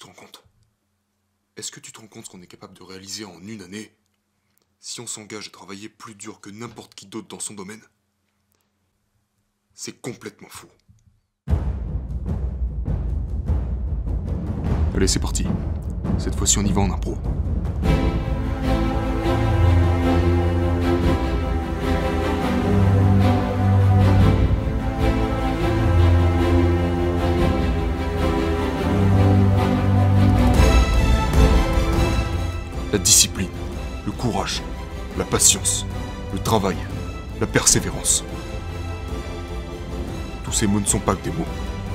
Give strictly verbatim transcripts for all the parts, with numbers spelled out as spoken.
te rends compte? Est-ce que tu te rends compte ce qu'on est capable de réaliser en une année si on s'engage à travailler plus dur que n'importe qui d'autre dans son domaine? C'est complètement fou. Allez, c'est parti. Cette fois-ci, on y va en impro. La discipline, le courage, la patience, le travail, la persévérance. Tous ces mots ne sont pas que des mots.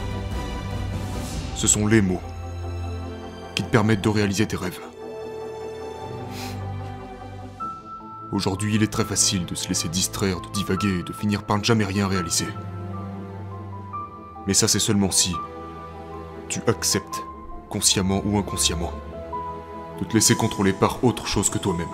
Ce sont les mots qui te permettent de réaliser tes rêves. Aujourd'hui, il est très facile de se laisser distraire, de divaguer et de finir par ne jamais rien réaliser. Mais ça, c'est seulement si tu acceptes, consciemment ou inconsciemment, de te laisser contrôler par autre chose que toi-même.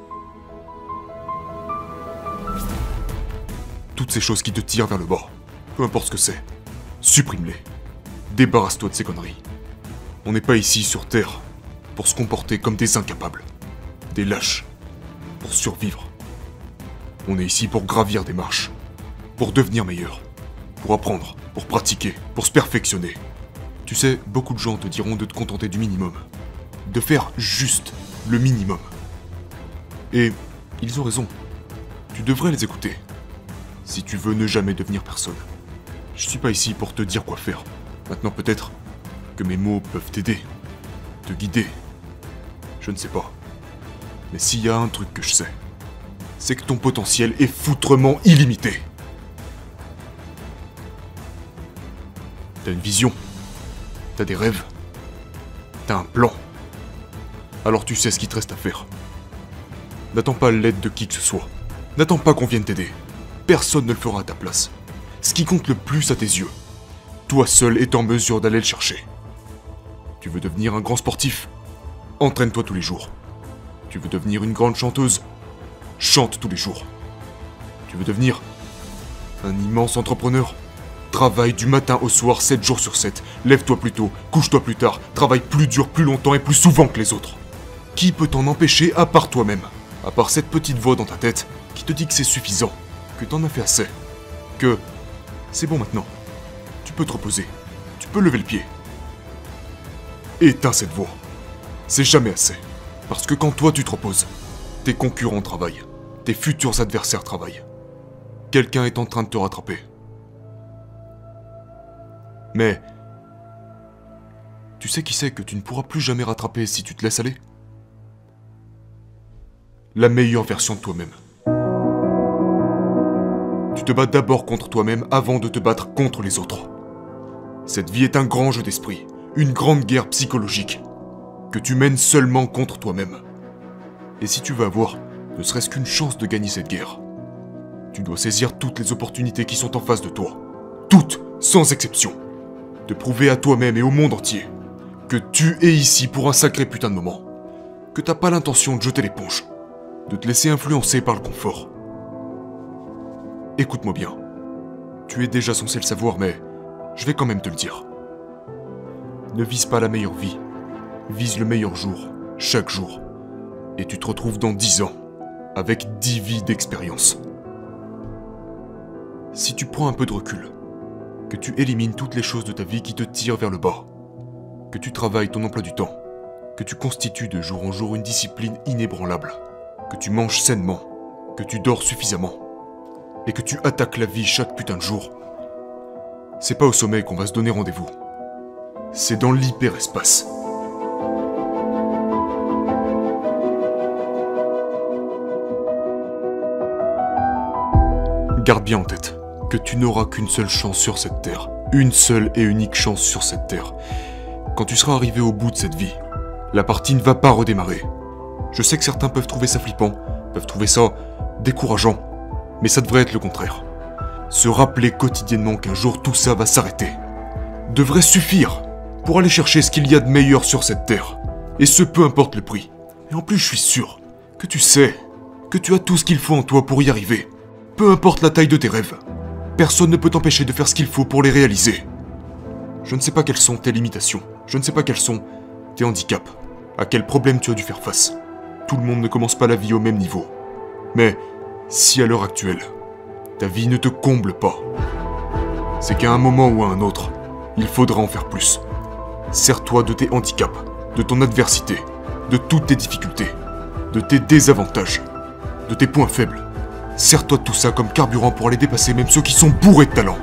Toutes ces choses qui te tirent vers le bas, peu importe ce que c'est, supprime-les. Débarrasse-toi de ces conneries. On n'est pas ici sur Terre pour se comporter comme des incapables, des lâches, pour survivre. On est ici pour gravir des marches, pour devenir meilleur, pour apprendre, pour pratiquer, pour se perfectionner. Tu sais, beaucoup de gens te diront de te contenter du minimum, de faire juste le minimum. Et ils ont raison. Tu devrais les écouter, si tu veux ne jamais devenir personne. Je suis pas ici pour te dire quoi faire. Maintenant peut-être que mes mots peuvent t'aider, te guider. Je ne sais pas. Mais s'il y a un truc que je sais, c'est que ton potentiel est foutrement illimité. T'as une vision, t'as des rêves, t'as un plan. Alors tu sais ce qu'il te reste à faire. N'attends pas l'aide de qui que ce soit. N'attends pas qu'on vienne t'aider. Personne ne le fera à ta place. Ce qui compte le plus à tes yeux, toi seul est en mesure d'aller le chercher. Tu veux devenir un grand sportif? Entraîne-toi tous les jours. Tu veux devenir une grande chanteuse? Chante tous les jours. Tu veux devenir un immense entrepreneur? Travaille du matin au soir, sept jours sur sept. Lève-toi plus tôt, couche-toi plus tard, travaille plus dur, plus longtemps et plus souvent que les autres. Qui peut t'en empêcher à part toi-même? À part cette petite voix dans ta tête qui te dit que c'est suffisant, que t'en as fait assez, que c'est bon maintenant. Tu peux te reposer, tu peux lever le pied. Éteins cette voix. C'est jamais assez. Parce que quand toi tu te reposes, tes concurrents travaillent, tes futurs adversaires travaillent. Quelqu'un est en train de te rattraper. Mais tu sais qui c'est que tu ne pourras plus jamais rattraper si tu te laisses aller? La meilleure version de toi-même. Tu te bats d'abord contre toi-même avant de te battre contre les autres. Cette vie est un grand jeu d'esprit, une grande guerre psychologique, que tu mènes seulement contre toi-même. Et si tu veux avoir ne serait-ce qu'une chance de gagner cette guerre, tu dois saisir toutes les opportunités qui sont en face de toi. Toutes, sans exception. De prouver à toi-même et au monde entier que tu es ici pour un sacré putain de moment. Que t'as pas l'intention de jeter l'éponge, de te laisser influencer par le confort. Écoute-moi bien. Tu es déjà censé le savoir, mais je vais quand même te le dire. Ne vise pas la meilleure vie. Vise le meilleur jour, chaque jour. Et tu te retrouves dans dix ans, avec dix vies d'expérience. Si tu prends un peu de recul, que tu élimines toutes les choses de ta vie qui te tirent vers le bas, que tu travailles ton emploi du temps, que tu constitues de jour en jour une discipline inébranlable, que tu manges sainement, que tu dors suffisamment, et que tu attaques la vie chaque putain de jour, c'est pas au sommeil qu'on va se donner rendez-vous. C'est dans l'hyperespace. Garde bien en tête que tu n'auras qu'une seule chance sur cette terre. Une seule et unique chance sur cette terre. Quand tu seras arrivé au bout de cette vie, la partie ne va pas redémarrer. Je sais que certains peuvent trouver ça flippant, peuvent trouver ça décourageant, mais ça devrait être le contraire. Se rappeler quotidiennement qu'un jour tout ça va s'arrêter devrait suffire pour aller chercher ce qu'il y a de meilleur sur cette terre. Et ce, peu importe le prix. Et en plus, je suis sûr que tu sais que tu as tout ce qu'il faut en toi pour y arriver. Peu importe la taille de tes rêves. Personne ne peut t'empêcher de faire ce qu'il faut pour les réaliser. Je ne sais pas quelles sont tes limitations. Je ne sais pas quelles sont tes handicaps, à quel problème tu as dû faire face. Tout le monde ne commence pas la vie au même niveau. Mais si à l'heure actuelle, ta vie ne te comble pas, c'est qu'à un moment ou à un autre, il faudra en faire plus. Sers-toi de tes handicaps, de ton adversité, de toutes tes difficultés, de tes désavantages, de tes points faibles. Sers-toi de tout ça comme carburant pour aller dépasser même ceux qui sont bourrés de talent.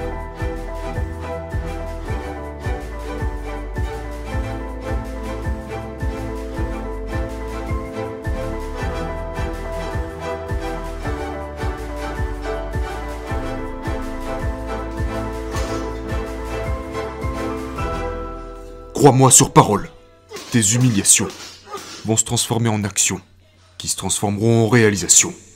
Crois-moi sur parole, tes humiliations vont se transformer en actions, qui se transformeront en réalisations.